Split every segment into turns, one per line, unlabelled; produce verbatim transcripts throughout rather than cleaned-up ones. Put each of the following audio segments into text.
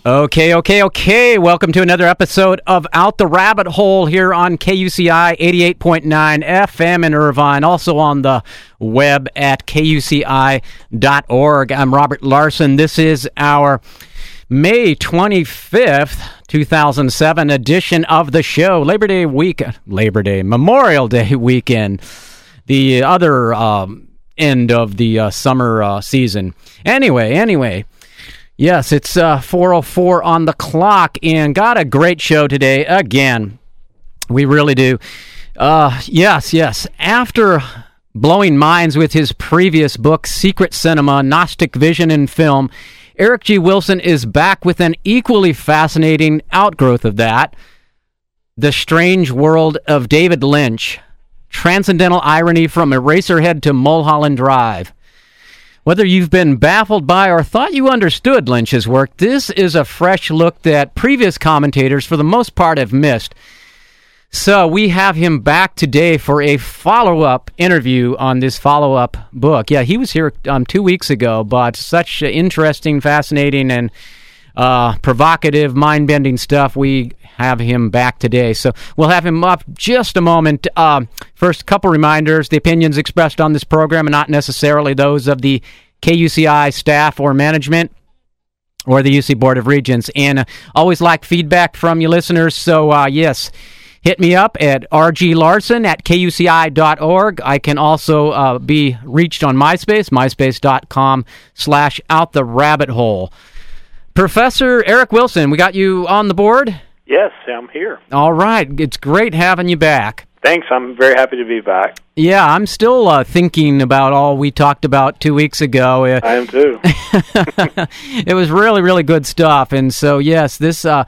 Okay, okay, okay. Welcome to another episode of Out the Rabbit Hole here on K U C I eighty-eight point nine F M in Irvine, also on the web at K U C I dot org. I'm Robert Larson. This is our May twenty-fifth, two thousand seven edition of the show. Labor Day week, Labor Day, Memorial Day weekend, the other um, end of the uh, summer uh, season. Anyway, anyway. Yes, it's uh, four oh four on the clock, and got a great show today again. We really do. Uh, yes, yes. After blowing minds with his previous book, Secret Cinema, Gnostic Vision in Film, Eric G. Wilson is back with an equally fascinating outgrowth of that, The Strange World of David Lynch, Transcendental Irony from Eraserhead to Mulholland Drive. Whether you've been baffled by or thought you understood Lynch's work, this is a fresh look that previous commentators, for the most part, have missed. So we have him back today for a follow-up interview on this follow-up book. Yeah, he was here um, two weeks ago, but such interesting, fascinating, and uh, provocative, mind-bending stuff. We have him back today. So we'll have him up just a moment. Uh, first, a couple reminders. The opinions expressed on this program are not necessarily those of the K U C I staff or management or the U C Board of Regents. And uh, always like feedback from you listeners. So, uh, yes, hit me up at r g larson at k u c i dot org. I can also uh, be reached on MySpace, myspace.com slash out the rabbit hole. Professor Eric Wilson, we got you on the board?
Yes, I'm here.
All right. It's great having you back.
Thanks. I'm very happy to be back.
Yeah, I'm still uh, thinking about all we talked about two weeks ago. Uh,
I am too.
It was really, really good stuff. And so, yes, this uh,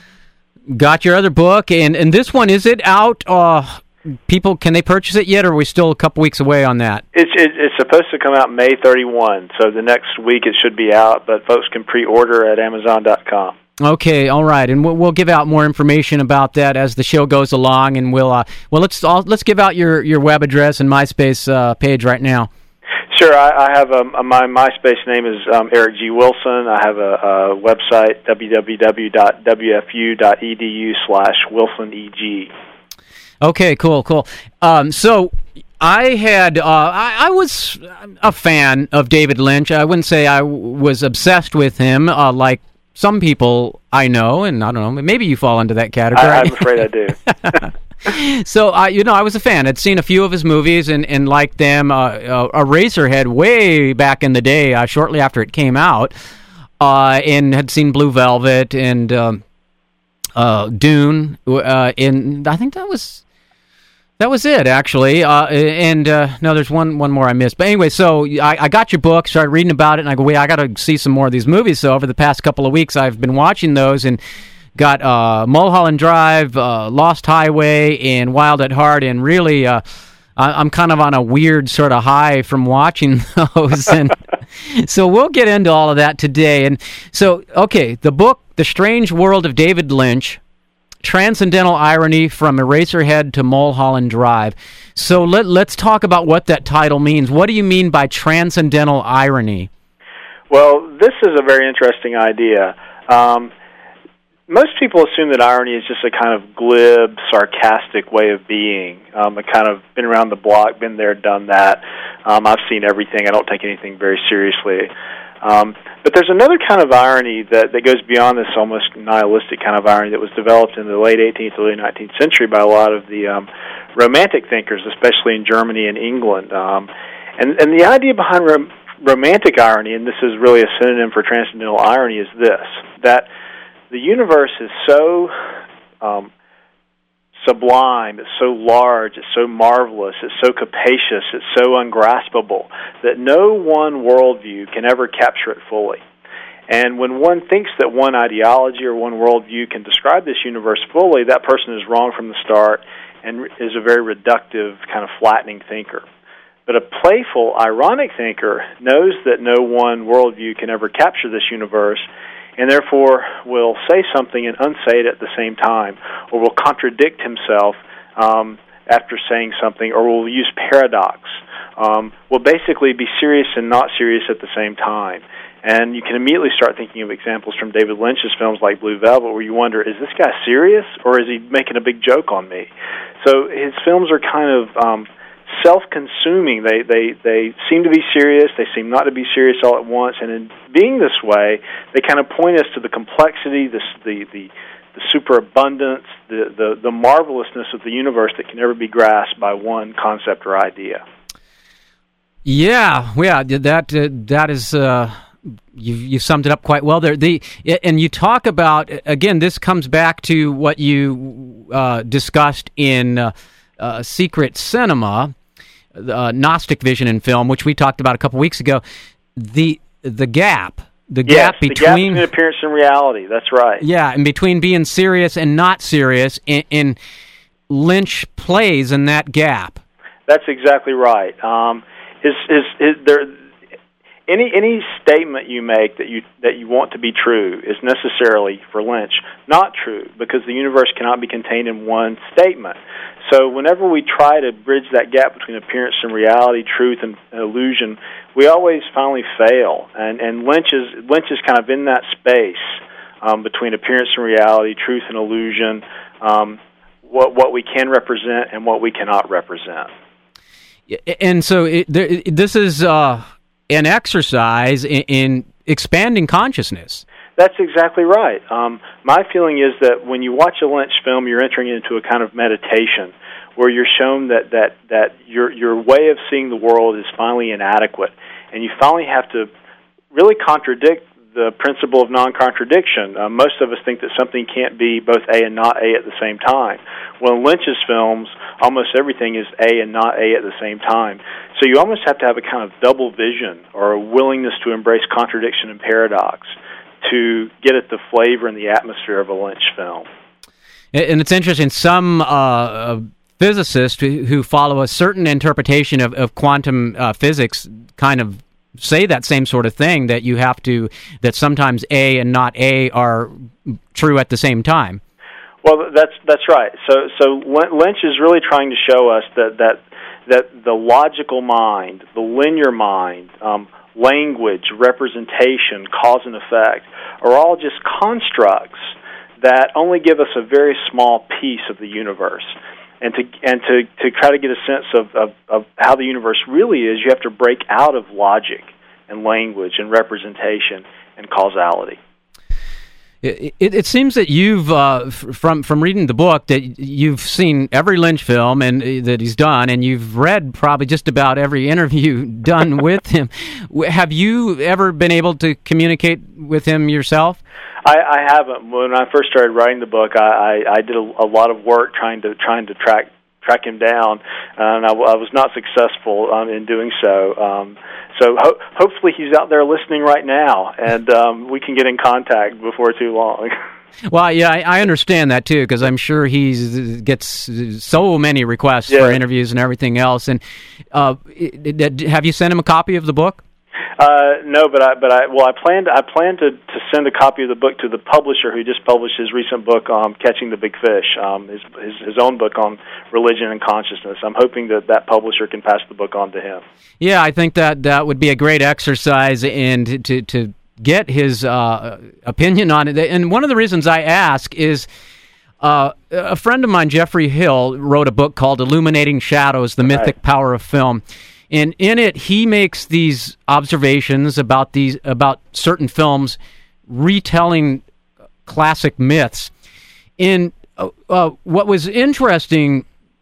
got your other book. And, and this one, is it out? Uh, people, can they purchase it yet, or are we still a couple weeks away on that?
It's, it, it's supposed to come out May thirty-first, so the next week it should be out, but folks can pre-order at amazon dot com.
Okay, all right, and we'll, we'll give out more information about that as the show goes along, and we'll uh, well let's all, let's give out your, your web address and MySpace uh, page right now.
Sure, I, I have a, a, my MySpace name is um, Eric G. Wilson. I have a, a website w w w dot w f u dot e d u slash wilson e g.
Okay, cool, cool. Um, so I had uh, I, I was a fan of David Lynch. I wouldn't say I was obsessed with him uh, like some people I know, and I don't know, maybe you fall into that category.
I, I'm afraid I
do. So, uh, you know, I was a fan. I'd seen a few of his movies and, and liked them. Uh, uh, Eraserhead way back in the day, uh, shortly after it came out, uh, and had seen Blue Velvet and um, uh, Dune. Uh, and I think that was... That was it, actually, uh, and uh, no, there's one one more I missed. But anyway, so I, I got your book, started reading about it, and I go, wait, I got to see some more of these movies. So over the past couple of weeks, I've been watching those and got uh, Mulholland Drive, uh, Lost Highway, and Wild at Heart, and really, uh, I, I'm kind of on a weird sort of high from watching those. And so we'll get into all of that today. And so, okay, the book, The Strange World of David Lynch, Transcendental Irony from Eraserhead to Mulholland Drive. So let, let's talk about what that title means. What do you mean by transcendental irony?
Well, this is a very interesting idea. Um, most people assume that irony is just a kind of glib, sarcastic way of being. Um, I kind of been around the block, been there, done that. Um, I've seen everything. I don't take anything very seriously. Um, but there's another kind of irony that, that goes beyond this almost nihilistic kind of irony that was developed in the late eighteenth, early nineteenth century by a lot of the um, romantic thinkers, especially in Germany and England. Um, and, and the idea behind rom- romantic irony, and this is really a synonym for transcendental irony, is this, that the universe is so um, sublime, it's so large, it's so marvelous, it's so capacious, it's so ungraspable that no one worldview can ever capture it fully. And when one thinks that one ideology or one worldview can describe this universe fully, that person is wrong from the start and is a very reductive, kind of flattening thinker. But a playful, ironic thinker knows that no one worldview can ever capture this universe, and therefore will say something and unsay it at the same time, or will contradict himself um, after saying something, or will use paradox, um, will basically be serious and not serious at the same time. And you can immediately start thinking of examples from David Lynch's films like Blue Velvet, where you wonder, is this guy serious, or is he making a big joke on me? So his films are kind of um, self-consuming. They, they, they seem to be serious, they seem not to be serious all at once, and in being this way, they kind of point us to the complexity, the, the, the, the superabundance, the, the, the marvelousness of the universe that can never be grasped by one concept or idea.
Yeah, yeah, that, uh, that is... Uh... You you summed it up quite well there. The and you talk about, again, this comes back to what you uh, discussed in uh, uh, Secret Cinema, uh, Gnostic Vision in film, which we talked about a couple weeks ago. The the gap, the
yes,
gap between
the gap between appearance and reality. That's right.
Yeah, and between being serious and not serious, in, in Lynch plays in that gap.
That's exactly right. Um, his his, his there. Any any statement you make that you that you want to be true is necessarily, for Lynch, not true, because the universe cannot be contained in one statement. So whenever we try to bridge that gap between appearance and reality, truth and illusion, we always finally fail. And and Lynch is Lynch is kind of in that space um, between appearance and reality, truth and illusion, um, what what we can represent and what we cannot represent.
And so it, there, this is. Uh... an exercise in, in expanding consciousness.
That's exactly right. Um, my feeling is that when you watch a Lynch film, you're entering into a kind of meditation where you're shown that, that, that your, your way of seeing the world is finally inadequate, and you finally have to really contradict the principle of non-contradiction. Uh, most of us think that something can't be both A and not A at the same time. Well, in Lynch's films, almost everything is A and not A at the same time. So you almost have to have a kind of double vision or a willingness to embrace contradiction and paradox to get at the flavor and the atmosphere of a Lynch film.
And it's interesting, some uh, physicists who follow a certain interpretation of, of quantum uh, physics kind of say that same sort of thing, that you have to, that sometimes A and not A are true at the same time.
Well, that's that's right. So so Lynch is really trying to show us that that that the logical mind, the linear mind, um, language, representation, cause and effect, are all just constructs that only give us a very small piece of the universe. And to and to, to try to get a sense of, of, of how the universe really is, you have to break out of logic and language and representation and causality.
It, it, it seems that you've, uh, from from reading the book, that you've seen every Lynch film and uh, that he's done, and you've read probably just about every interview done with him. Have you ever been able to communicate with him yourself?
I, I haven't. When I first started writing the book, I, I, I did a, a lot of work trying to trying to track track him down, and I, I was not successful um, in doing so. Um, so ho- hopefully he's out there listening right now, and um, we can get in contact before too long.
Well, yeah, I, I understand that too, because I'm sure he gets so many requests
yeah.
for interviews and everything else. And uh, have you sent him a copy of the book?
Uh, no, but I, but I, well, I planned, I planned to, to send a copy of the book to the publisher who just published his recent book, um, Catching the Big Fish, um, his, his, his own book on religion and consciousness. I'm hoping that that publisher can pass the book on to him. Yeah,
I think that that would be a great exercise in to, to, to get his uh, opinion on it. And one of the reasons I ask is, Uh, a friend of mine, Jeffrey Hill, wrote a book called Illuminating Shadows, The Mythic right. Power of Film. And in it, he makes these observations about these about certain films retelling classic myths. And uh, uh, what was interesting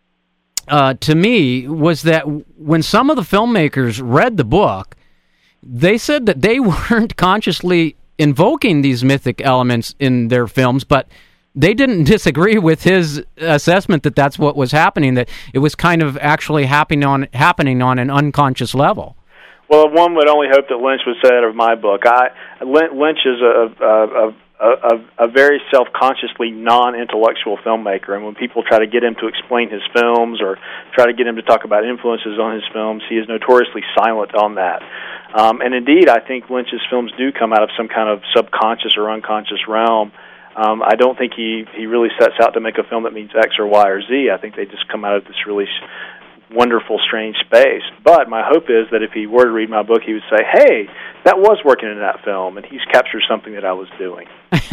uh, to me was that when some of the filmmakers read the book, they said that they weren't consciously invoking these mythic elements in their films, but they didn't disagree with his assessment that that's what was happening, that it was kind of actually happening on happening on an unconscious level.
Well, one would only hope that Lynch would say that of my book. I, Lynch is a, a, a, a, a very self-consciously non-intellectual filmmaker, and when people try to get him to explain his films or try to get him to talk about influences on his films, he is notoriously silent on that. Um, and indeed, I think Lynch's films do come out of some kind of subconscious or unconscious realm. Um, I don't think he, he really sets out to make a film that means X or Y or Z. I think they just come out of this really wonderful, strange space. But my hope is that if he were to read my book, he would say, hey, that was working in that film, and he's captured something that I was doing.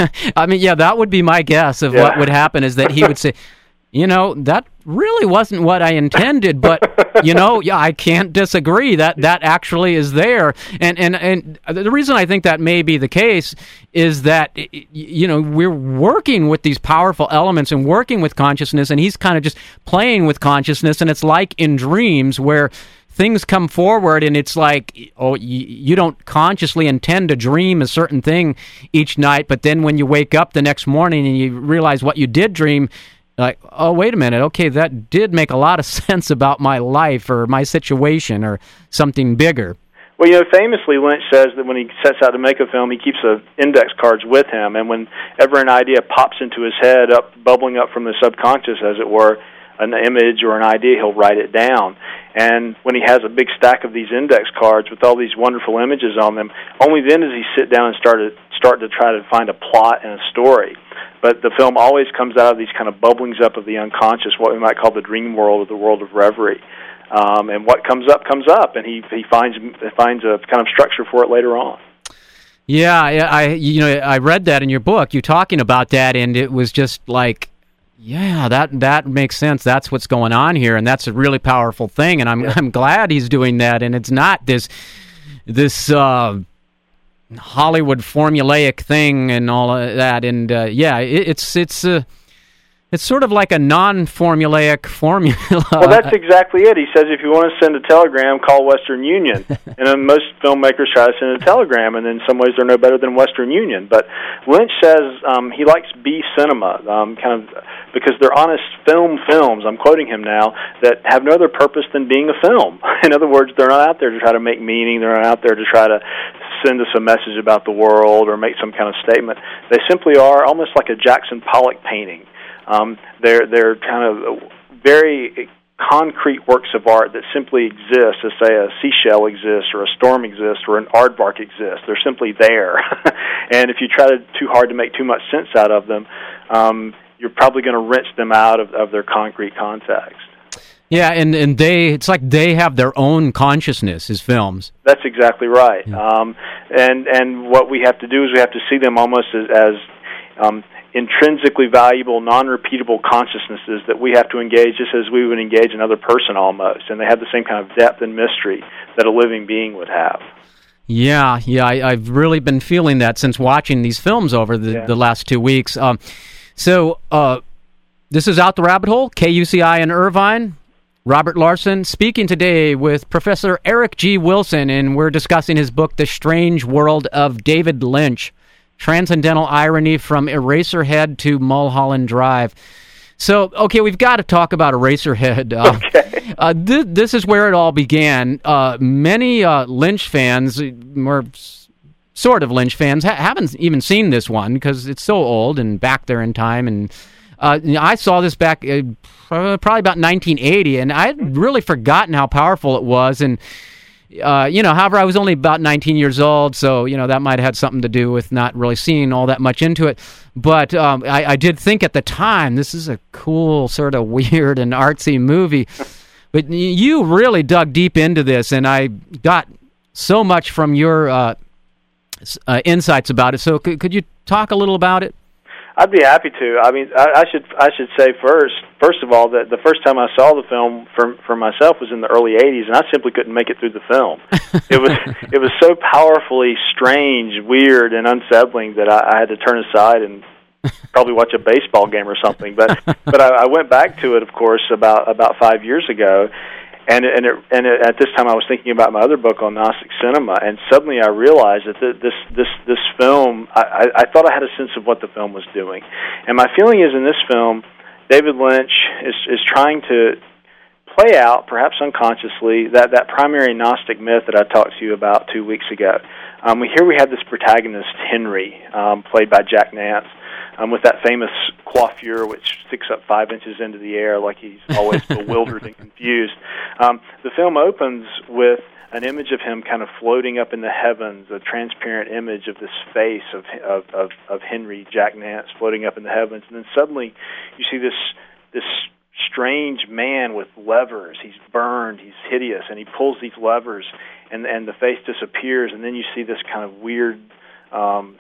I mean, yeah, that would be my guess of yeah. what would happen, is that he would say, you know, that really wasn't what I intended, but, you know, yeah, I can't disagree. That that actually is there. And, and, and the reason I think that may be the case is that, you know, we're working with these powerful elements and working with consciousness, and he's kind of just playing with consciousness, and it's like in dreams where things come forward and it's like, oh, you, you don't consciously intend to dream a certain thing each night, but then when you wake up the next morning and you realize what you did dream, like, oh, wait a minute, okay, that did make a lot of sense about my life or my situation or something bigger.
Well, you know, famously, Lynch says that when he sets out to make a film, he keeps the index cards with him, and whenever an idea pops into his head, up bubbling up from the subconscious, as it were, an image or an idea, he'll write it down. And when he has a big stack of these index cards with all these wonderful images on them, only then does he sit down and start to, start to try to find a plot and a story. But the film always comes out of these kind of bubblings up of the unconscious, what we might call the dream world or the world of reverie. Um, and what comes up, comes up, and he he finds finds a kind of structure for it later on.
Yeah, I, I you know I read that in your book, you talking about that, and it was just like, yeah, that that makes sense. That's what's going on here, and that's a really powerful thing. And I'm yeah. I'm glad he's doing that, and it's not this this. Uh, Hollywood formulaic thing and all of that, and uh, yeah, it, it's it's uh, it's sort of like a non-formulaic formula.
Well, that's exactly it. He says if you want to send a telegram, call Western Union, and then most filmmakers try to send a telegram, and in some ways they're no better than Western Union. But Lynch says um, he likes B cinema, um, kind of because they're honest film films. I'm quoting him now, that have no other purpose than being a film. In other words, they're not out there to try to make meaning. They're not out there to try to send us a message about the world or make some kind of statement. They simply are almost like a Jackson Pollock painting. Um, they're they're kind of very concrete works of art that simply exist, as say a seashell exists or a storm exists or an aardvark exists. They're simply there. And if you try to, too hard to make too much sense out of them, um, you're probably going to wrench them out of, of their concrete context.
Yeah, and, and they it's like they have their own consciousness as films.
That's exactly right. Yeah. Um, and and what we have to do is we have to see them almost as, as um, intrinsically valuable, non-repeatable consciousnesses that we have to engage just as we would engage another person almost. And they have the same kind of depth and mystery that a living being would have.
Yeah, yeah, I, I've really been feeling that since watching these films over the, yeah. the last two weeks. Um, so uh, this is Out the Rabbit Hole, K U C I in Irvine. Robert Larson speaking today with Professor Eric G. Wilson, and we're discussing his book, The Strange World of David Lynch, Transcendental Irony from Eraserhead to Mulholland Drive. So, okay, we've got to talk about Eraserhead. Uh,
okay.
Uh, th- this is where it all began. Uh, many uh, Lynch fans, or sort of Lynch fans, ha- haven't even seen this one because it's so old and back there in time, and Uh, I saw this back uh, probably about nineteen eighty, and I had really forgotten how powerful it was. And, uh, you know, however, I was only about nineteen years old, so, you know, that might have had something to do with not really seeing all that much into it. But um, I, I did think at the time, this is a cool, sort of weird and artsy movie. But you really dug deep into this, and I got so much from your uh, uh, insights about it. So could, could you talk a little about it?
I'd be happy to. I mean, I, I should I should say first, first of all, that the first time I saw the film for for myself was in the early eighties, and I simply couldn't make it through the film. It was it was so powerfully strange, weird, and unsettling that I, I had to turn aside and probably watch a baseball game or something. But but I, I went back to it, of course, about about five years ago. And and it, and it, at this time, I was thinking about my other book on Gnostic cinema, and suddenly I realized that this this this film, I, I, I thought I had a sense of what the film was doing, and my feeling is in this film, David Lynch is is trying to play out, perhaps unconsciously, that that primary Gnostic myth that I talked to you about two weeks ago. Um, we here we have this protagonist Henry, um, played by Jack Nance. Um, with that famous coiffure, which sticks up five inches into the air like he's always bewildered and confused. Um, the film opens with an image of him kind of floating up in the heavens, a transparent image of this face of of, of, of Henry Jack Nance floating up in the heavens, and then suddenly you see this this strange man with levers. He's burned, he's hideous, and he pulls these levers, and and the face disappears, and then you see this kind of weird um,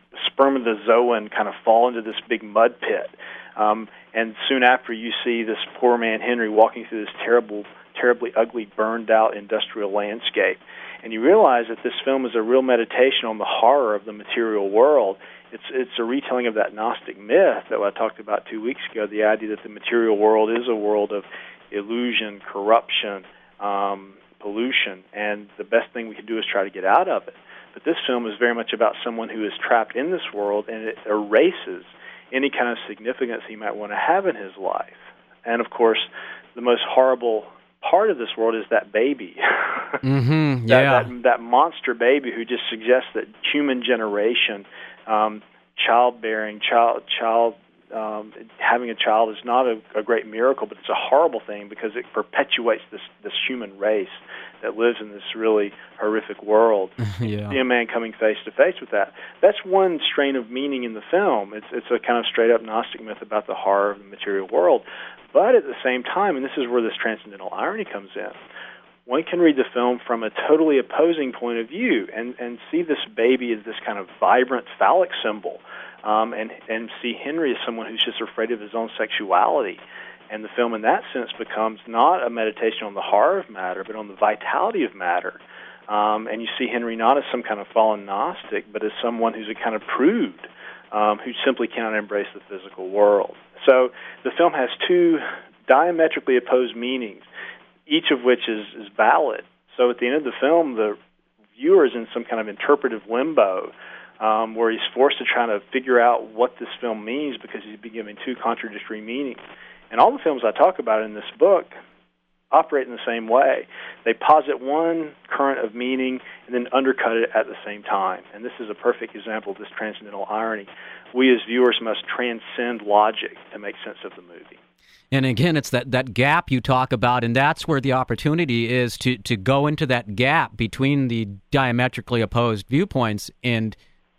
spermatozoan kind of fall into this big mud pit. Um, and soon after, you see this poor man, Henry, walking through this terrible, terribly ugly, burned-out industrial landscape. And you realize that this film is a real meditation on the horror of the material world. It's it's a retelling of that Gnostic myth that I talked about two weeks ago, the idea that the material world is a world of illusion, corruption, um, pollution, and the best thing we can do is try to get out of it. But this film is very much about someone who is trapped in this world, and it erases any kind of significance he might want to have in his life. And, of course, the most horrible part of this world is that baby.
Mm-hmm,
that,
yeah.
that, that monster baby who just suggests that human generation, um, childbearing, child, child, um, having a child is not a, a great miracle, but it's a horrible thing because it perpetuates this, this human race that lives in this really horrific world.
Yeah.
See a man coming face to face with that. That's one strain of meaning in the film. It's it's a kind of straight up Gnostic myth about the horror of the material world. But at the same time, and this is where this transcendental irony comes in, one can read the film from a totally opposing point of view and, and see this baby as this kind of vibrant phallic symbol, um, and, and see Henry as someone who's just afraid of his own sexuality. And the film in that sense becomes not a meditation on the horror of matter, but on the vitality of matter. Um, and you see Henry not as some kind of fallen Gnostic, but as someone who's a kind of prude, um, who simply cannot embrace the physical world. So the film has two diametrically opposed meanings, each of which is, is valid. So at the end of the film, the viewer is in some kind of interpretive limbo, um, where he's forced to try to figure out what this film means because he's been given two contradictory meanings. And all the films I talk about in this book operate in the same way. They posit one current of meaning and then undercut it at the same time. And this is a perfect example of this transcendental irony. We as viewers must transcend logic to make sense of the movie.
And again, it's that, that gap you talk about, and that's where the opportunity is to, to go into that gap between the diametrically opposed viewpoints and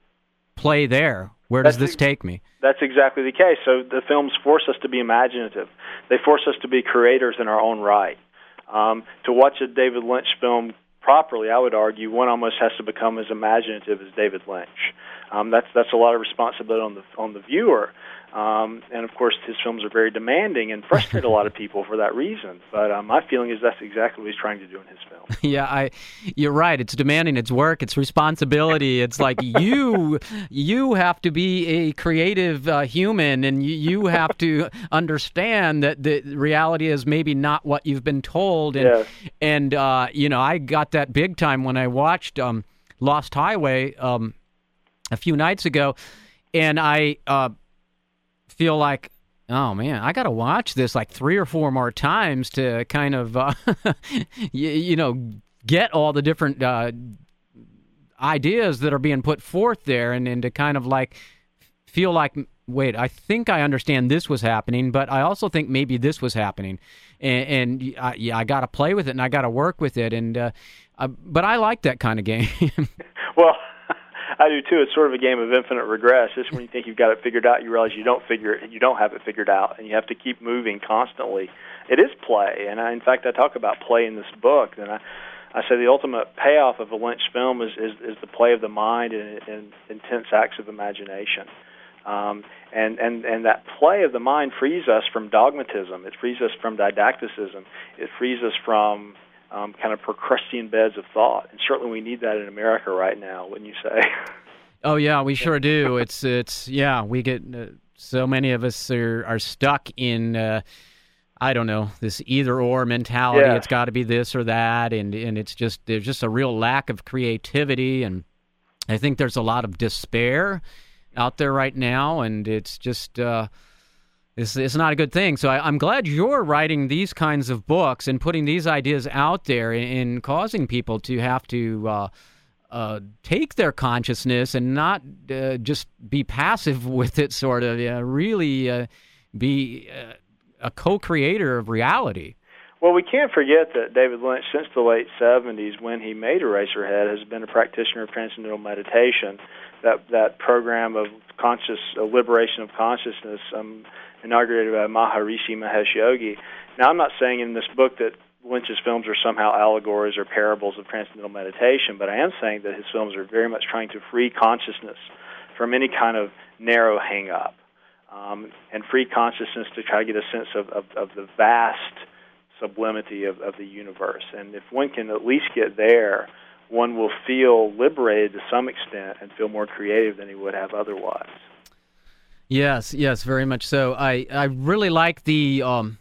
play there. Where does
That's
this take me?
That's exactly the case. So the films force us to be imaginative. They force us to be creators in our own right. Um, to watch a David Lynch film properly, I would argue, one almost has to become as imaginative as David Lynch. Um, that's that's a lot of responsibility on the on the viewer. Um, and, of course, his films are very demanding and frustrate a lot of people for that reason. But um, my feeling is that's exactly what he's trying to do in his film.
Yeah, I, you're right. It's demanding. It's work. It's responsibility. It's like you you have to be a creative uh, human, and you, you have to understand that the reality is maybe not what you've been told. And,
yes.
and uh, you know, I got that big time when I watched um, Lost Highway um, a few nights ago, and I... Uh, feel like, oh man, I got to watch this like three or four more times to kind of, uh, you, you know, get all the different uh, ideas that are being put forth there, and, and to kind of like feel like, wait, I think I understand this was happening, but I also think maybe this was happening, and, and I, yeah, I got to play with it and I got to work with it, and uh, uh, but I like that kind of game.
Well, I do too. It's sort of a game of infinite regress. Just when you think you've got it figured out, you realize you don't figure it, you don't have it figured out, and you have to keep moving constantly. It is play, and I, in fact, I talk about play in this book. And I, I say the ultimate payoff of a Lynch film is is, is the play of the mind and, and intense acts of imagination. Um, and, and, and that play of the mind frees us from dogmatism. It frees us from didacticism. It frees us from Um, kind of Procrustean beds of thought, and certainly we need that in America right now, wouldn't you say?
Oh yeah, we sure do. It's it's yeah, we get uh, so many of us are are stuck in uh, I don't know, this either or mentality.
Yeah.
It's got to be this or that, and and it's just there's just a real lack of creativity, and I think there's a lot of despair out there right now, and it's just. Uh, It's, it's not a good thing. So I, I'm glad you're writing these kinds of books and putting these ideas out there and, and causing people to have to uh, uh, take their consciousness and not uh, just be passive with it, sort of, uh, really uh, be uh, a co-creator of reality.
Well, we can't forget that David Lynch, since the late seventies, when he made Eraserhead, has been a practitioner of transcendental meditation. that that program of conscious uh, liberation of consciousness um, inaugurated by Maharishi Mahesh Yogi. Now, I'm not saying in this book that Lynch's films are somehow allegories or parables of transcendental meditation, but I am saying that his films are very much trying to free consciousness from any kind of narrow hang-up, um, and free consciousness to try to get a sense of, of, of the vast sublimity of, of the universe. And if one can at least get there, one will feel liberated to some extent and feel more creative than he would have otherwise.
Yes, yes, very much so. I, I really like the, um,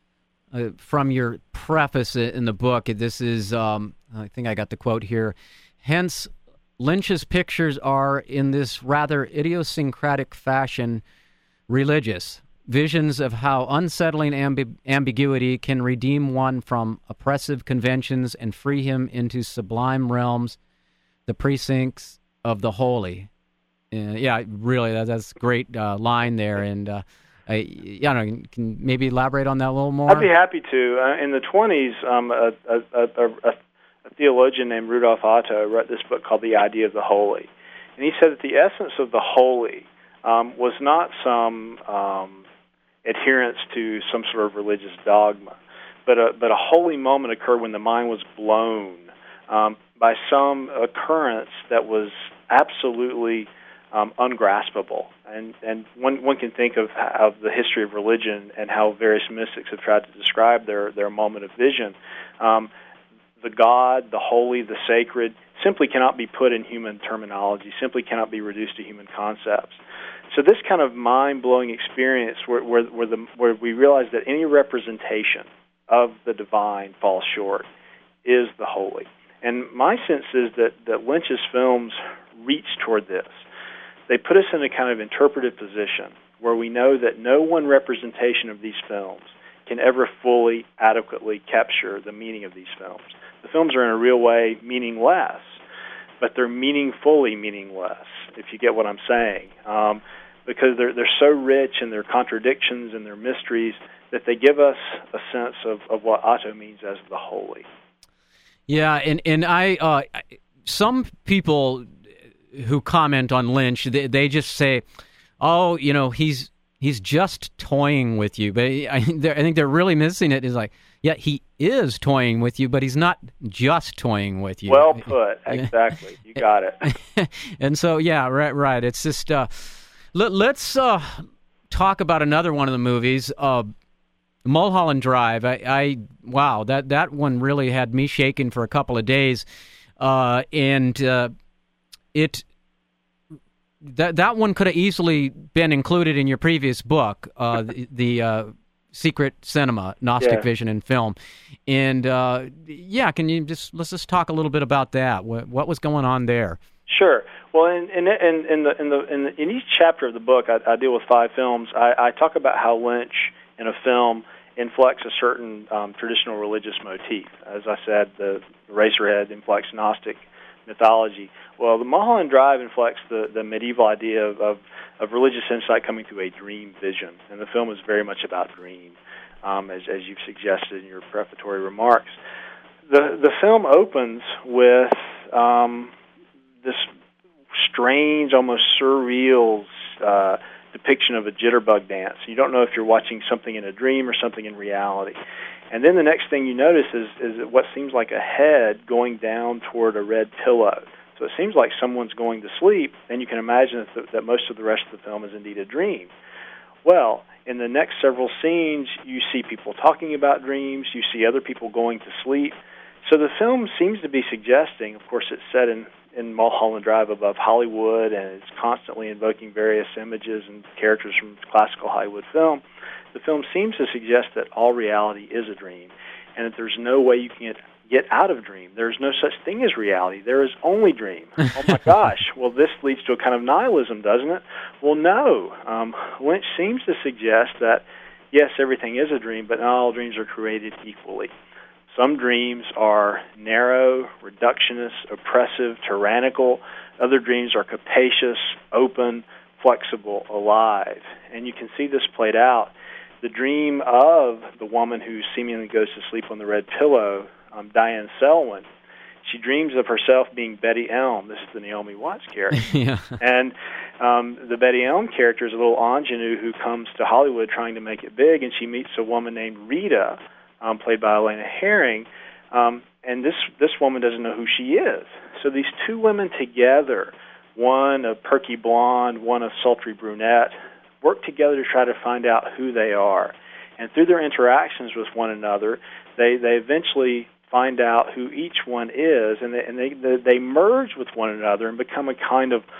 uh, from your preface in the book, this is, um, I think I got the quote here, hence, Lynch's pictures are, in this rather idiosyncratic fashion, religious. Visions of how unsettling ambi- ambiguity can redeem one from oppressive conventions and free him into sublime realms, the precincts of the holy. Uh, yeah, really, that, that's a great uh, line there. And uh, I, yeah, I don't know, can maybe elaborate on that a little more?
I'd be happy to. Uh, in the twenties, um, a, a, a, a, a theologian named Rudolf Otto wrote this book called The Idea of the Holy. And he said that the essence of the holy um, was not some um, adherence to some sort of religious dogma, but a, but a holy moment occurred when the mind was blown um, by some occurrence that was absolutely um, ungraspable. And and one one can think of of the history of religion and how various mystics have tried to describe their their moment of vision. Um, the God, the holy, the sacred simply cannot be put in human terminology, simply cannot be reduced to human concepts. So this kind of mind-blowing experience where, where, where, the, where we realize that any representation of the divine falls short is the holy. And my sense is that, that Lynch's films reach toward this. They put us in a kind of interpretive position where we know that no one representation of these films can ever fully, adequately capture the meaning of these films. The films are in a real way meaningless, but they're meaningfully meaningless, if you get what I'm saying, um, because they're they're so rich in their contradictions and their mysteries that they give us a sense of, of what Otto means as the holy.
Yeah, and and I uh, some people who comment on Lynch, they, they just say, "Oh, you know, he's he's just toying with you." But I, I think they're really missing it. Is like, yeah, he is toying with you, but he's not just toying with you.
Well put. Exactly. You got it.
And so, yeah, right, right. It's just, uh, let, let's uh, talk about another one of the movies, uh, Mulholland Drive. I, I wow, that, that one really had me shaking for a couple of days. Uh, and uh, it that that one could have easily been included in your previous book, uh, the, the uh, Secret Cinema, Gnostic
yeah.
Vision in Film. And, uh, yeah, can you just, let's just talk a little bit about that. What, what was going on there?
Sure. Well, in in in, in the in the in, the, in each chapter of the book, I, I deal with five films. I, I talk about how Lynch in a film inflects a certain um, traditional religious motif. As I said, the Eraserhead inflects Gnostic mythology. Well, the Mulholland Drive inflects the, the medieval idea of, of, of religious insight coming through a dream vision, and the film is very much about dream, um, as, as you've suggested in your prefatory remarks. The the film opens with um, this strange, almost surreal uh, depiction of a jitterbug dance. You don't know if you're watching something in a dream or something in reality. And then the next thing you notice is, is what seems like a head going down toward a red pillow. So it seems like someone's going to sleep, and you can imagine that, the, that most of the rest of the film is indeed a dream. Well, in the next several scenes, you see people talking about dreams, you see other people going to sleep. So the film seems to be suggesting, of course it's set in, in Mulholland Drive above Hollywood, and it's constantly invoking various images and characters from classical Hollywood film. The film seems to suggest that all reality is a dream, and that there's no way you can get, get out of dream. There's no such thing as reality. There is only dream. Oh, my gosh. Well, this leads to a kind of nihilism, doesn't it? Well, no. Um, Lynch seems to suggest that, yes, everything is a dream, but not all dreams are created equally. Some dreams are narrow, reductionist, oppressive, tyrannical. Other dreams are capacious, open, flexible, alive. And you can see this played out. The dream of the woman who seemingly goes to sleep on the red pillow, um, Diane Selwyn, she dreams of herself being Betty Elm. This is the Naomi Watts character.
Yeah.
And um, the Betty Elm character is a little ingenue who comes to Hollywood trying to make it big, and she meets a woman named Rita, um, played by Elena Herring, um, and this, this woman doesn't know who she is. So these two women together, one a perky blonde, one a sultry brunette, work together to try to find out who they are. And through their interactions with one another, they, they eventually find out who each one is, and they, and they, they, they merge with one another and become a kind of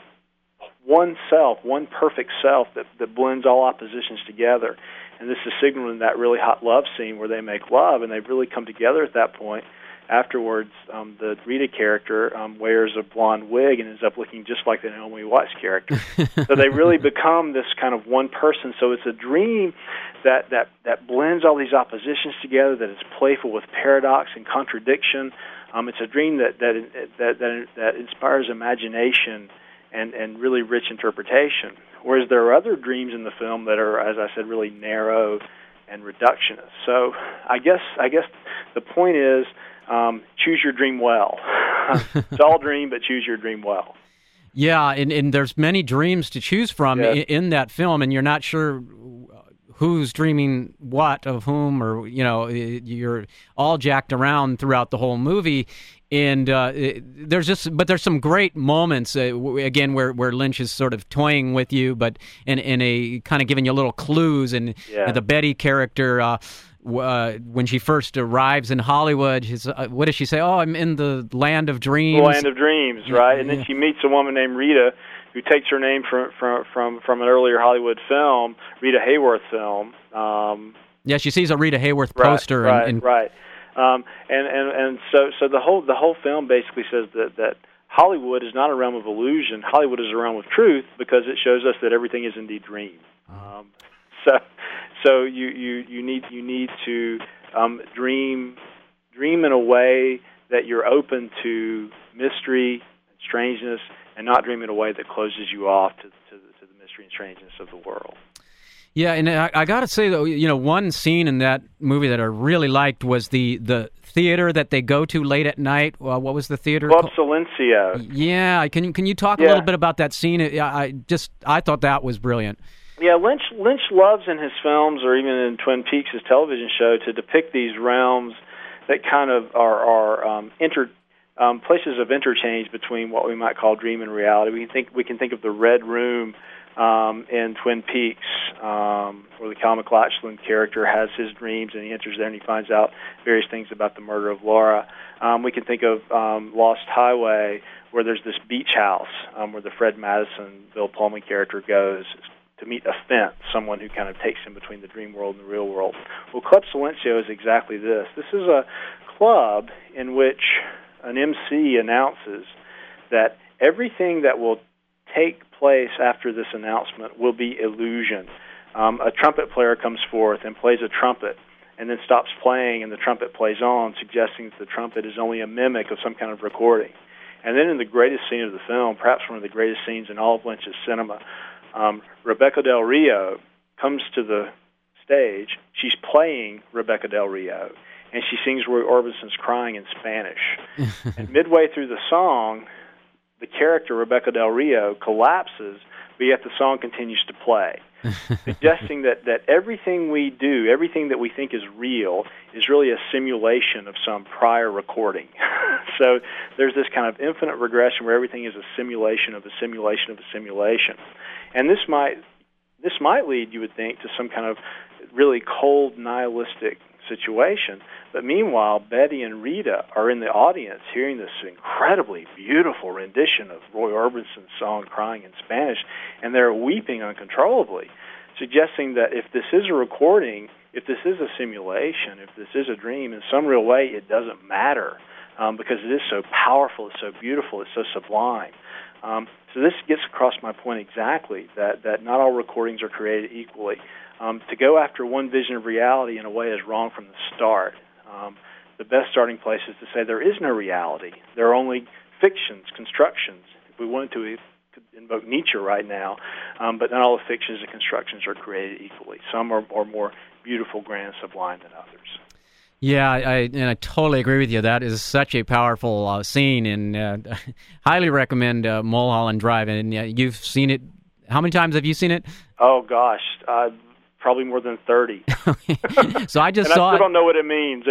one self, one perfect self that, that blends all oppositions together. And this is signaled in that really hot love scene where they make love, and they really come together at that point. Afterwards, um, the Rita character um, wears a blonde wig and ends up looking just like the Naomi Watts character. So they really become this kind of one person. So it's a dream that, that, that blends all these oppositions together, that is playful with paradox and contradiction. Um, it's a dream that, that, that, that, that inspires imagination and, and really rich interpretation. Whereas there are other dreams in the film that are, as I said, really narrow and reductionist. So I guess I guess the point is, um, choose your dream well. It's all dream, but choose your dream well.
Yeah, and, and there's many dreams to choose from
yeah.
in, in that film, and you're not sure who's dreaming what of whom, or, you know, you're all jacked around throughout the whole movie. And uh, there's just, but there's some great moments uh, again where, where Lynch is sort of toying with you, but in in a kind of giving you little clues. And,
yeah.
and the Betty character, uh, uh, when she first arrives in Hollywood, she's, uh, what does she say? Oh, I'm in the land of dreams.
The land of dreams, right? And then she meets a woman named Rita, who takes her name from from from, from an earlier Hollywood film, Rita Hayworth film. Um,
yeah, she sees a Rita Hayworth poster.
Right, right,
and, and
right. Um, and, and, and so so the whole the whole film basically says that, that Hollywood is not a realm of illusion. Hollywood is a realm of truth, because it shows us that everything is indeed dream. Um, so so you, you, you need you need to um, dream dream in a way that you're open to mystery and strangeness, and not dream in a way that closes you off to, to, the, to the mystery and strangeness of the world.
Yeah, and I, I got to say, though, you know, one scene in that movie that I really liked was the, the theater that they go to late at night. Uh, what was the theater
Club
called?
Silencio.
Yeah, can you can you talk
yeah.
a little bit about that scene? I, I just I thought that was brilliant.
Yeah, Lynch Lynch loves in his films, or even in Twin Peaks, his television show, to depict these realms that kind of are are um, inter um, places of interchange between what we might call dream and reality. We can think we can think of the Red Room Um, in Twin Peaks, um, where the Kyle MacLachlan character has his dreams, and he enters there and he finds out various things about the murder of Laura. Um, we can think of um, Lost Highway, where there's this beach house um, where the Fred Madison, Bill Pullman character goes to meet a fence, someone who kind of takes him between the dream world and the real world. Well, Club Silencio is exactly this. This is a club in which an M C announces that everything that will take place after this announcement will be illusion. Um, a trumpet player comes forth and plays a trumpet, and then stops playing, and the trumpet plays on, suggesting that the trumpet is only a mimic of some kind of recording. And then in the greatest scene of the film, perhaps one of the greatest scenes in all of Lynch's cinema, um, Rebecca Del Rio comes to the stage. She's playing Rebecca Del Rio, and she sings Roy Orbison's Crying in Spanish. And midway through the song, the character, Rebecca Del Rio, collapses, but yet the song continues to play, suggesting that, that everything we do, everything that we think is real, is really a simulation of some prior recording. So there's this kind of infinite regression where everything is a simulation of a simulation of a simulation. And this might, this might lead, you would think, to some kind of really cold, nihilistic situation. But meanwhile, Betty and Rita are in the audience hearing this incredibly beautiful rendition of Roy Orbison's song Crying in Spanish, and they're weeping uncontrollably, suggesting that if this is a recording, if this is a simulation, if this is a dream, in some real way it doesn't matter, um, because it is so powerful, it's so beautiful, it's so sublime. Um, so this gets across my point exactly, that, that not all recordings are created equally. Um, to go after one vision of reality in a way is wrong from the start. Um, the best starting place is to say there is no reality. There are only fictions, constructions. If we wanted to, could invoke Nietzsche right now, um, but not all the fictions and constructions are created equally. Some are, are more beautiful, grand, sublime than others.
Yeah, I, I and I totally agree with you. That is such a powerful uh, scene, and uh, highly recommend uh, Mulholland Drive. And uh, you've seen it. How many times have you seen it?
Oh gosh, uh, probably more than thirty.
So I just
and
saw
I still
it.
don't know what it means.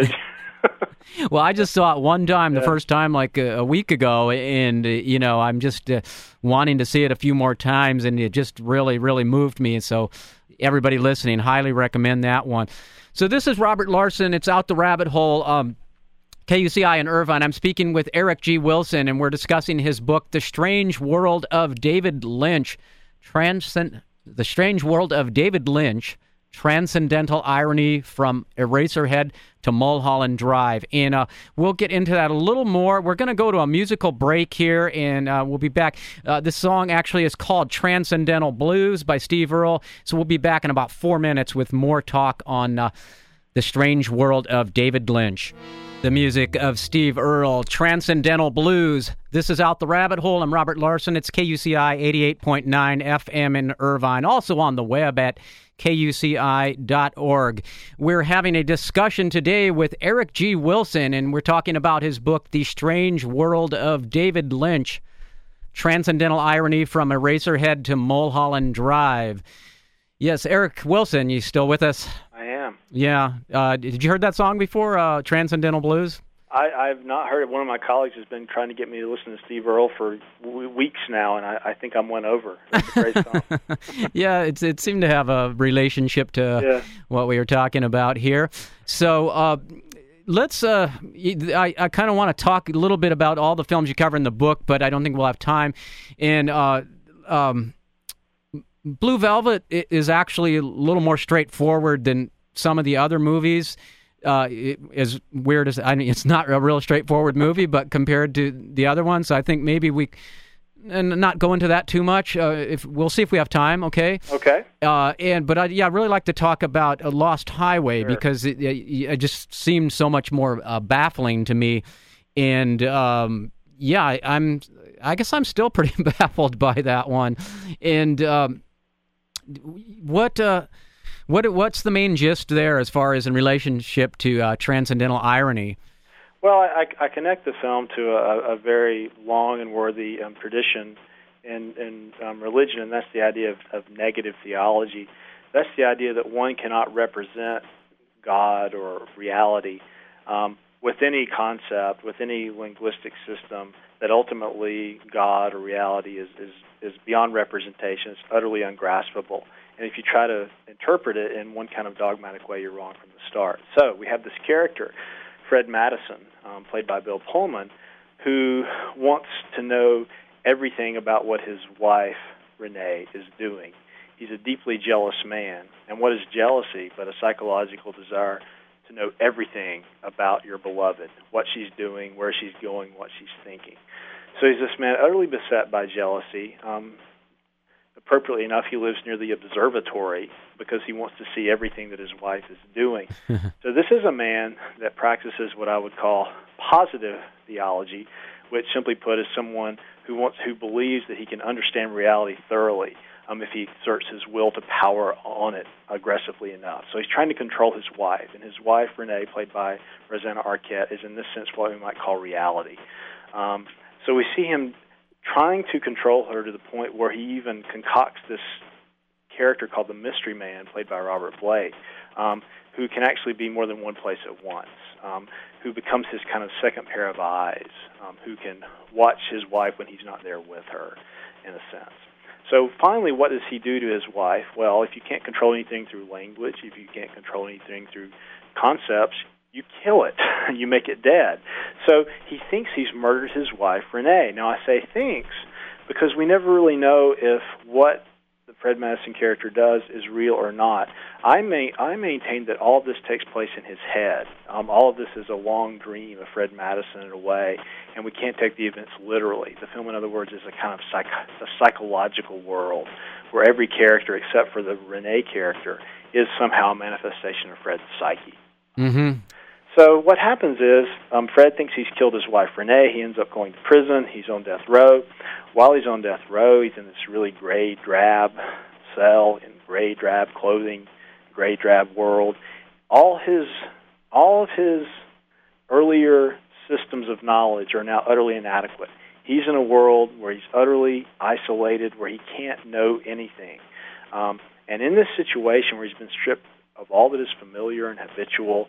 Well, I just saw it one time, the
Yeah.
first time, like a, a week ago, and uh, you know, I'm just uh, wanting to see it a few more times, and it just really, really moved me. And so, everybody listening, highly recommend that one. So this is Robert Larson. It's Out the Rabbit Hole. Um, K U C I in Irvine. I'm speaking with Eric G. Wilson, and we're discussing his book, The Strange World of David Lynch, Transcend The Strange World of David Lynch. Transcendental Irony from Eraserhead to Mulholland Drive. And uh, we'll get into that a little more. We're going to go to a musical break here, and uh, we'll be back. Uh, this song actually is called Transcendental Blues by Steve Earle. So we'll be back in about four minutes with more talk on uh, The Strange World of David Lynch. The music of Steve Earle, Transcendental Blues. This is Out the Rabbit Hole. I'm Robert Larson. It's K U C I eighty-eight point nine F M in Irvine. Also on the web at K U C I dot org. We're having a discussion today with Eric G. Wilson, and we're talking about his book, The Strange World of David Lynch, Transcendental Irony from Eraserhead to Mulholland Drive. Yes, Eric Wilson, you still with us?
I am.
Yeah. Uh, did you heard that song before, uh, Transcendental Blues?
I, I've not heard it. One of my colleagues has been trying to get me to listen to Steve Earle for w- weeks now, and I, I think I'm won over. It's a great song.
Yeah, it's, it seemed to have a relationship to
Yeah.
what we were talking about here. So uh, let's, uh, I, I kind of want to talk a little bit about all the films you cover in the book, but I don't think we'll have time. And uh, um, Blue Velvet is actually a little more straightforward than some of the other movies. Uh, it, as weird as I mean, it's not a real straightforward movie, but compared to the other ones, I think maybe we, and not go into that too much. Uh, if we'll see if we have time, okay?
Okay.
Uh, and but I, yeah, I really like to talk about a Lost Highway
Sure.
because it, it, it just seemed so much more uh, baffling to me, and um, yeah, I, I'm, I guess I'm still pretty baffled by that one, and um, what. Uh, What what's the main gist there as far as in relationship to uh, transcendental irony?
Well, I, I connect the film to a, a very long and worthy um, tradition in, in um, religion, and that's the idea of, of negative theology. That's the idea that one cannot represent God or reality um, with any concept, with any linguistic system, that ultimately God or reality is, is, is beyond representation. It's utterly ungraspable. And if you try to interpret it in one kind of dogmatic way, you're wrong from the start. So we have this character, Fred Madison, um, played by Bill Pullman, who wants to know everything about what his wife, Renee, is doing. He's a deeply jealous man. And what is jealousy but a psychological desire to know everything about your beloved, what she's doing, where she's going, what she's thinking. So he's this man utterly beset by jealousy. Um, Appropriately enough, he lives near the observatory because he wants to see everything that his wife is doing. So this is a man that practices what I would call positive theology, which simply put is someone who wants, who believes that he can understand reality thoroughly um, if he exerts his will to power on it aggressively enough. So he's trying to control his wife, and his wife, Renee, played by Rosanna Arquette, is in this sense what we might call reality. Um, so we see him trying to control her to the point where he even concocts this character called the Mystery Man, played by Robert Blake, um, who can actually be more than one place at once, um, who becomes his kind of second pair of eyes, um, who can watch his wife when he's not there with her, in a sense. So finally, what does he do to his wife? Well, if you can't control anything through language, if you can't control anything through concepts, you kill it. You make it dead. So he thinks he's murdered his wife, Renee. Now, I say thinks because we never really know if what the Fred Madison character does is real or not. I may I maintain that all of this takes place in his head. Um, all of this is a long dream of Fred Madison in a way, and we can't take the events literally. The film, in other words, is a kind of psych- a psychological world where every character, except for the Renee character, is somehow a manifestation of Fred's psyche.
Mm-hmm.
So what happens is um, Fred thinks he's killed his wife, Renee. He ends up going to prison. He's on death row. While he's on death row, he's in this really gray, drab cell in gray, drab clothing, gray, drab world. All his all of his earlier systems of knowledge are now utterly inadequate. He's in a world where he's utterly isolated, where he can't know anything. Um, and in this situation where he's been stripped of all that is familiar and habitual,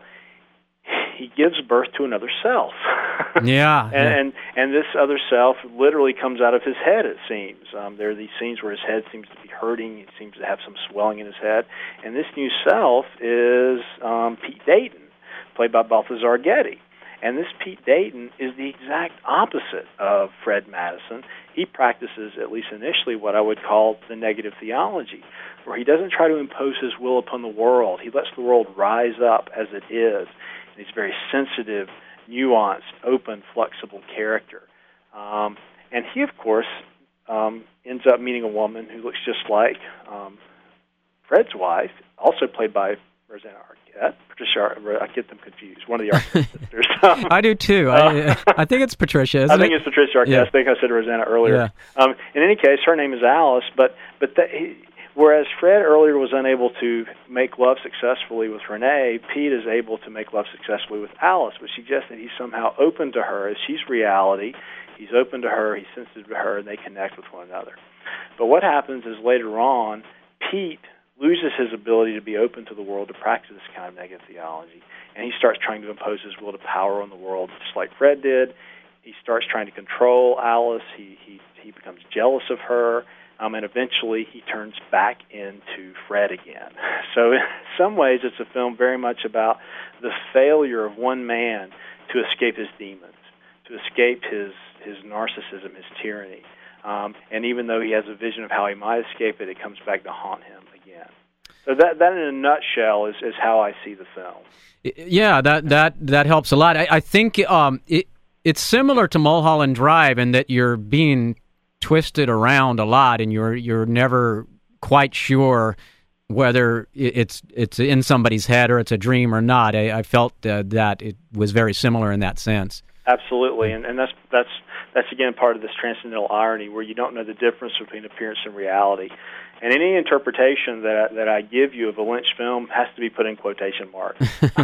he gives birth to another self.
Yeah.
and,
yeah.
and and this other self literally comes out of his head, it seems. Um, there are these scenes where his head seems to be hurting. He seems to have some swelling in his head. And this new self is um, Pete Dayton, played by Balthazar Getty. And this Pete Dayton is the exact opposite of Fred Madison. He practices, at least initially, what I would call the negative theology, where he doesn't try to impose his will upon the world. He lets the world rise up as it is. And he's a very sensitive, nuanced, open, flexible character. Um, and he, of course, um, ends up meeting a woman who looks just like um, Fred's wife, also played by Rosanna Arquette. Patricia, I get them confused. One of the Arquette sisters. Um,
I do too.
uh,
I, I think it's Patricia. Isn't
I think
it?
it's Patricia Arquette.
Yeah.
I think I said Rosanna earlier.
Yeah.
Um, in any case, her name is Alice. But but that, he, whereas Fred earlier was unable to make love successfully with Renee, Pete is able to make love successfully with Alice, which suggests that he's somehow open to her as she's reality. He's open to her. He's sensitive to her, and they connect with one another. But what happens is later on, Pete loses his ability to be open to the world, to practice this kind of negative theology, and he starts trying to impose his will to power on the world, just like Fred did. He starts trying to control Alice. He he he becomes jealous of her, um, and eventually he turns back into Fred again. So in some ways, it's a film very much about the failure of one man to escape his demons, to escape his his narcissism, his tyranny. Um, and even though he has a vision of how he might escape it, it comes back to haunt him again. So that, that in a nutshell, is, is how I see the film.
Yeah, that that, that helps a lot. I, I think um, it it's similar to Mulholland Drive in that you're being twisted around a lot, and you're you're never quite sure whether it's it's in somebody's head or it's a dream or not. I, I felt uh, that it was very similar in that sense.
Absolutely, and, and that's that's that's again part of this transcendental irony, where you don't know the difference between appearance and reality. And any interpretation that I, that I give you of a Lynch film has to be put in quotation marks.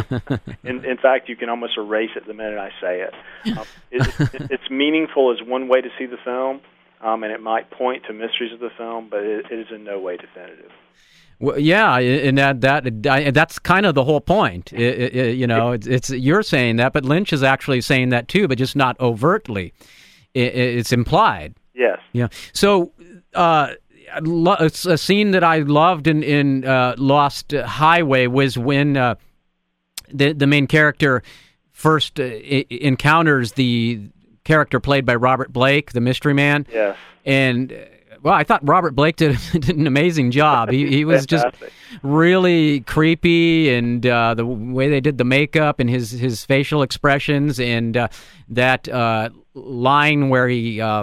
in, in fact, you can almost erase it the minute I say it. Um, it, it. It's meaningful as one way to see the film, um, and it might point to mysteries of the film, but it, it is in no way definitive.
Well, yeah, and that that that's kind of the whole point. It, it, you know, it's, it's you're saying that, but Lynch is actually saying that too, but just not overtly. It, it's implied.
Yes.
Yeah. So, uh, it's a scene that I loved in in uh, Lost Highway was when uh, the the main character first uh, I- encounters the character played by Robert Blake, the mystery man.
Yes.
And well, I thought Robert Blake did, did an amazing job. He he was just really creepy, and uh, the way they did the makeup and his, his facial expressions, and uh, that uh, line where he uh,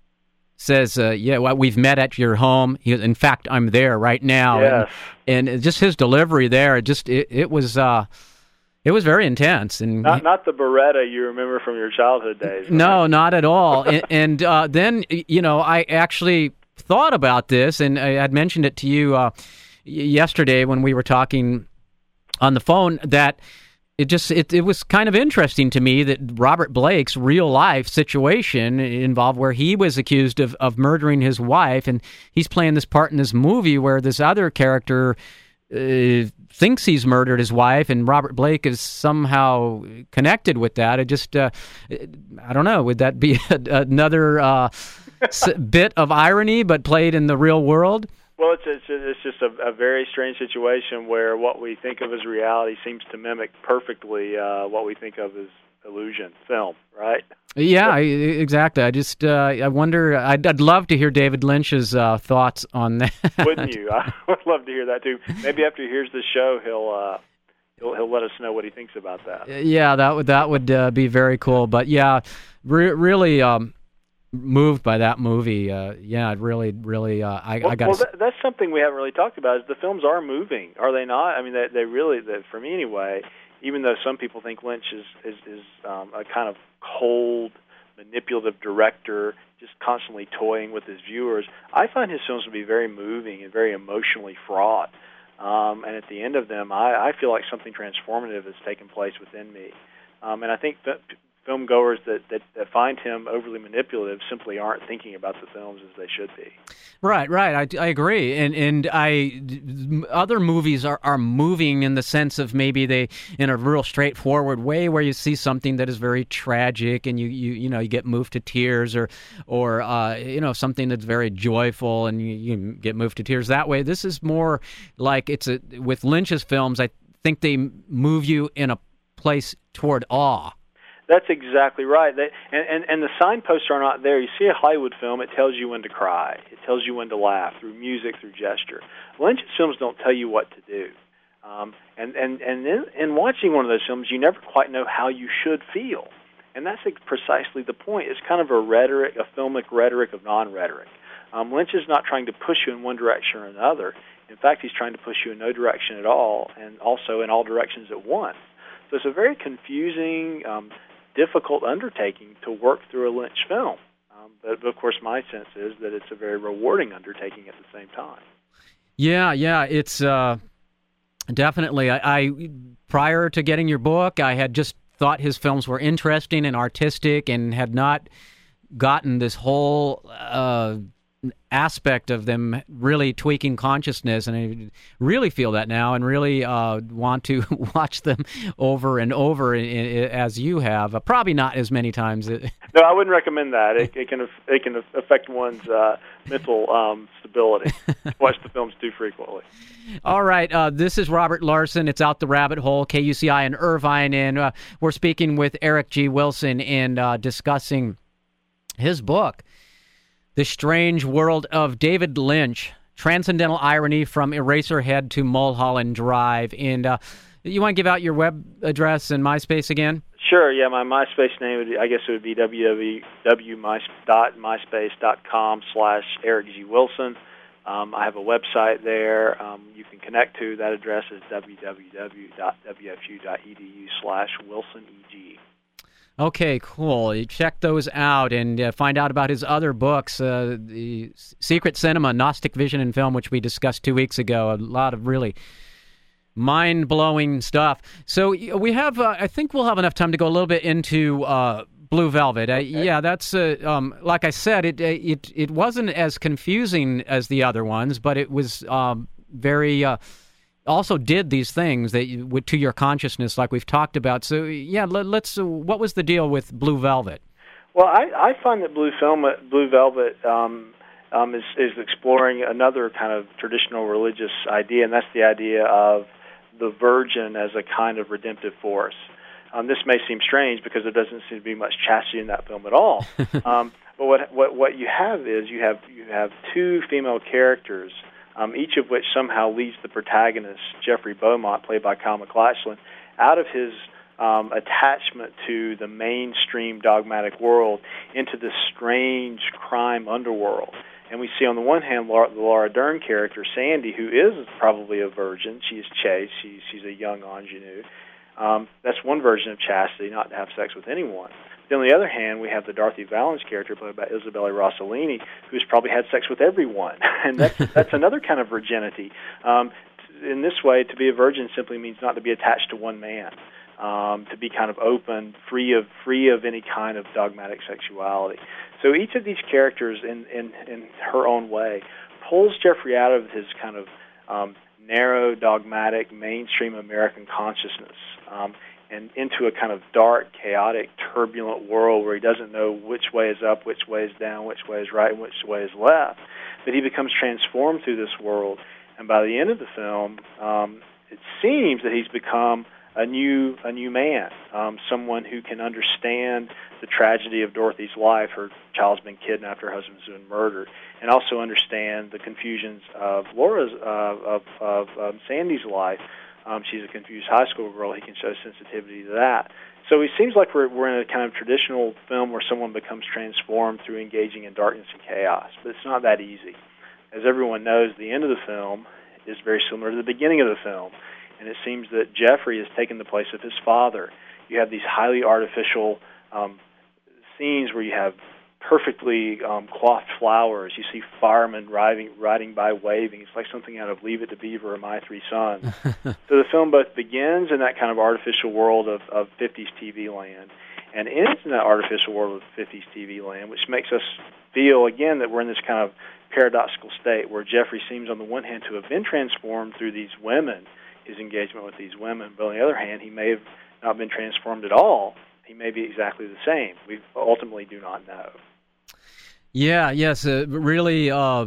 says, uh, "Yeah, well, we've met at your home. He, in fact, I'm there right now."
Yes.
And, and just his delivery there, it just it, it was uh, it was very intense. And
not not the Beretta you remember from your childhood days. Right?
No, not at all. and and uh, then you know, I actually thought about this, and I had mentioned it to you uh, yesterday when we were talking on the phone, that it just it, it was kind of interesting to me that Robert Blake's real life situation involved where he was accused of, of murdering his wife, and he's playing this part in this movie where this other character uh, thinks he's murdered his wife, and Robert Blake is somehow connected with that. It just uh, I don't know, would that be another uh, bit of irony, but played in the real world?
Well, it's it's, it's just a, a very strange situation where what we think of as reality seems to mimic perfectly uh, what we think of as illusion, film, right?
Yeah, I, exactly. I just uh, I wonder. I'd, I'd love to hear David Lynch's uh, thoughts on that.
Wouldn't you? I would love to hear that too. Maybe after he hears the show, he'll uh, he'll he'll let us know what he thinks about that.
Yeah, that would that would uh, be very cool. But yeah, re- really. Um, moved by that movie. Uh, yeah, it really, really, uh, I,
well,
I got
Well, that, that's something we haven't really talked about, is the films are moving, are they not? I mean, they, they really, they, for me anyway, even though some people think Lynch is, is, is um, a kind of cold, manipulative director, just constantly toying with his viewers, I find his films to be very moving and very emotionally fraught. Um, and at the end of them, I, I feel like something transformative has taken place within me. Um, and I think that film goers that, that, that find him overly manipulative simply aren't thinking about the films as they should be.
Right, right. I, I agree. And and I other movies are, are moving in the sense of maybe they in a real straightforward way where you see something that is very tragic and you, you, you know you get moved to tears, or or uh, you know something that's very joyful and you, you get moved to tears that way. This is more like it's a with Lynch's films. I think they move you in a place toward awe.
That's exactly right. They, and, and, and the signposts are not there. You see a Hollywood film, it tells you when to cry. It tells you when to laugh through music, through gesture. Lynch's films don't tell you what to do. Um, and and, and in, in watching one of those films, you never quite know how you should feel. And that's precisely the point. It's kind of a rhetoric, a filmic rhetoric of non-rhetoric. Um, Lynch is not trying to push you in one direction or another. In fact, he's trying to push you in no direction at all, and also in all directions at once. So it's a very confusing, um, difficult undertaking to work through a Lynch film. Um, but, of course, my sense is that it's a very rewarding undertaking at the same time.
Yeah, yeah, it's uh, definitely. I, I prior to getting your book, I had just thought his films were interesting and artistic and had not gotten this whole uh, aspect of them really tweaking consciousness, and I really feel that now and really uh, want to watch them over and over in, in, as you have. Uh, probably not as many times.
No, I wouldn't recommend that. It, it can it can affect one's uh, mental um, stability. Watch the films too frequently.
All right, uh, this is Robert Larson. It's Out the Rabbit Hole, K U C I in Irvine, and uh, we're speaking with Eric G. Wilson and uh, discussing his book, The Strange World of David Lynch, Transcendental Irony from Eraserhead to Mulholland Drive. And uh, you want to give out your web address and MySpace again?
Sure, yeah. My MySpace name, would be, I guess it would be www.myspace.com slash Eric G. Wilson. Um, I have a website there um, you can connect to. That address is www.wfu.edu slash WilsonEG.
Okay, cool. You check those out and uh, find out about his other books, uh, the Secret Cinema, Gnostic Vision and Film, which we discussed two weeks ago. A lot of really mind-blowing stuff. So we have, uh, I think we'll have enough time to go a little bit into uh, Blue Velvet. Uh, okay. Yeah, that's, uh, um, like I said, it, it it wasn't as confusing as the other ones, but it was um, very... Uh, also did these things that you, to your consciousness, like we've talked about. So, yeah, let, let's. Uh, what was the deal with Blue Velvet?
Well, I, I find that Blue Film, Blue Velvet um, um, is, is exploring another kind of traditional religious idea, and that's the idea of the Virgin as a kind of redemptive force. Um, this may seem strange because there doesn't seem to be much chastity in that film at all. um, but what, what what you have is you have you have two female characters. Um, each of which somehow leads the protagonist, Jeffrey Beaumont, played by Kyle MacLachlan, out of his um, attachment to the mainstream dogmatic world into this strange crime underworld. And we see on the one hand Laura, the Laura Dern character, Sandy, who is probably a virgin. She is chaste. She's, she's a young ingenue. Um, that's one version of chastity, not to have sex with anyone. Then on the other hand, we have the Dorothy Valens character played by Isabella Rossellini, who's probably had sex with everyone, and that's that's another kind of virginity. Um, in this way, to be a virgin simply means not to be attached to one man, um, to be kind of open, free of free of any kind of dogmatic sexuality. So each of these characters, in in, in her own way, pulls Jeffrey out of his kind of um, narrow, dogmatic, mainstream American consciousness. Um, and into a kind of dark, chaotic, turbulent world where he doesn't know which way is up, which way is down, which way is right, and which way is left. But he becomes transformed through this world, and by the end of the film, um, it seems that he's become a new a new man, um, someone who can understand the tragedy of Dorothy's life. Her child's been kidnapped, her husband's been murdered, and also understand the confusions of Laura's, uh, of, of um, Sandy's life. Um, she's a confused high school girl. He can show sensitivity to that. So it seems like we're we're in a kind of traditional film where someone becomes transformed through engaging in darkness and chaos. But it's not that easy. As everyone knows, the end of the film is very similar to the beginning of the film. And it seems that Jeffrey has taken the place of his father. You have these highly artificial um, scenes where you have perfectly um, coiffed flowers. You see firemen riding, riding by waving. It's like something out of Leave It to Beaver or My Three Sons. So the film both begins in that kind of artificial world of, of fifties T V land and ends in that artificial world of fifties T V land, which makes us feel, again, that we're in this kind of paradoxical state where Jeffrey seems, on the one hand, to have been transformed through these women, his engagement with these women, but on the other hand, he may have not been transformed at all. He may be exactly the same. We ultimately do not know.
Yeah, yes, uh, really, uh,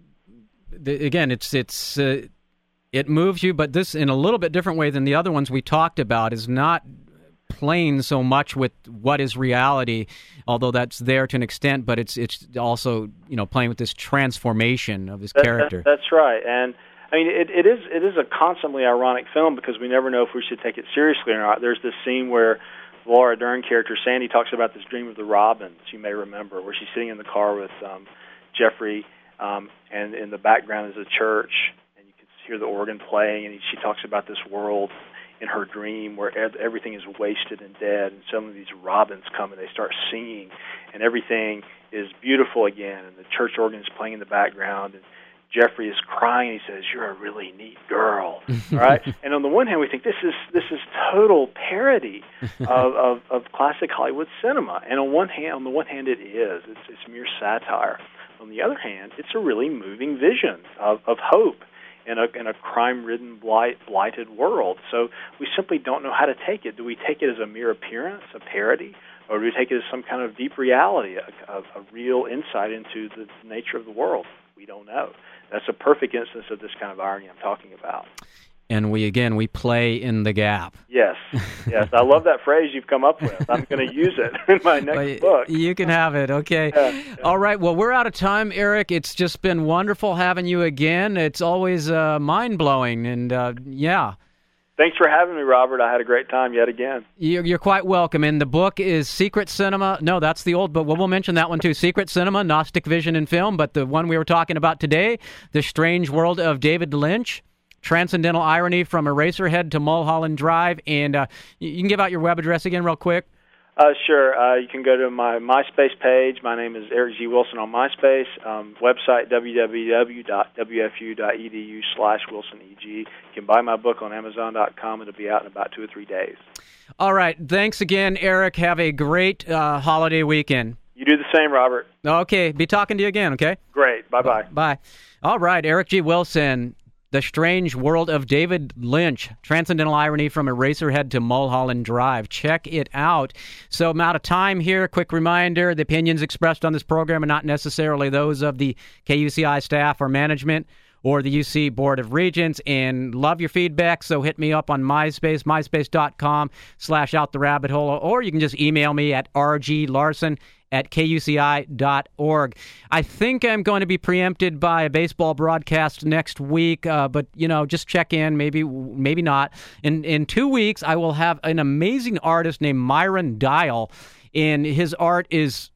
the, again, it's it's uh, it moves you, but this, in a little bit different way than the other ones we talked about, is not playing so much with what is reality, although that's there to an extent, but it's it's also, you know, playing with this transformation of his
that,
character.
That, that's right, and I mean, it, it is it is a constantly ironic film because we never know if we should take it seriously or not. There's this scene where Laura Dern character Sandy talks about this dream of the robins, you may remember, where she's sitting in the car with um, Jeffrey, um, and in the background is a church, and you can hear the organ playing, and she talks about this world in her dream where everything is wasted and dead, and suddenly these robins come and they start singing, and everything is beautiful again, and the church organ is playing in the background, and Jeffrey is crying. He says, "You're a really neat girl." All right. And on the one hand, we think this is this is total parody of, of, of classic Hollywood cinema. And on one hand, on the one hand, it is. It's, it's mere satire. On the other hand, it's a really moving vision of, of hope in a in a crime-ridden, blight, blighted world. So we simply don't know how to take it. Do we take it as a mere appearance, a parody, or do we take it as some kind of deep reality, a, a, a real insight into the nature of the world? We don't know. That's a perfect instance of this kind of irony I'm talking about.
And we, again, we play in the gap.
Yes, yes. I love that phrase you've come up with. I'm going to use it in my next
well,
book.
You can have it, okay.
Yeah, yeah.
All right, well, we're out of time, Eric. It's just been wonderful having you again. It's always uh, mind-blowing, and uh, yeah.
Thanks for having me, Robert. I had a great time yet again.
You're, you're quite welcome. And the book is Secret Cinema. No, that's the old book. Well, we'll mention that one too. Secret Cinema, Gnostic Vision in Film. But the one we were talking about today, The Strange World of David Lynch, Transcendental Irony from Eraserhead to Mulholland Drive. And uh, you can give out your web address again real quick.
Uh, sure. Uh, you can go to my MySpace page. My name is Eric G. Wilson on MySpace. Um, website, w w w dot w f u dot e d u slash wilson e g. You can buy my book on amazon dot com. It'll be out in about two or three days.
All right. Thanks again, Eric. Have a great uh, holiday weekend.
You do the same, Robert.
Okay. Be talking to you again, okay?
Great. Bye-bye.
Bye. All right. Eric G. Wilson. The Strange World of David Lynch, Transcendental Irony from Eraserhead to Mulholland Drive. Check it out. So I'm out of time here. Quick reminder, the opinions expressed on this program are not necessarily those of the K U C I staff or management or the U C Board of Regents, and love your feedback, so hit me up on MySpace, myspace.com slash out the rabbit hole, or you can just email me at rglarson at k u c i dot org. I think I'm going to be preempted by a baseball broadcast next week, uh, but, you know, just check in, maybe maybe not. In, in two weeks, I will have an amazing artist named Myron Dial, and his art is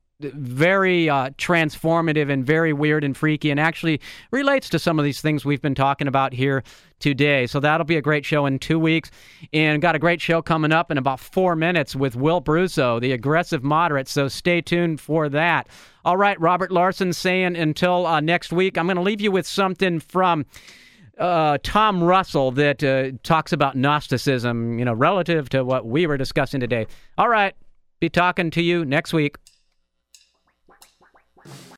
very uh, transformative and very weird and freaky, and actually relates to some of these things we've been talking about here today. So that'll be a great show in two weeks. And got a great show coming up in about four minutes with Will Brusso, the aggressive moderate. So stay tuned for that. All right, Robert Larson saying until uh, next week, I'm going to leave you with something from uh, Tom Russell that uh, talks about Gnosticism, you know, relative to what we were discussing today. All right, be talking to you next week.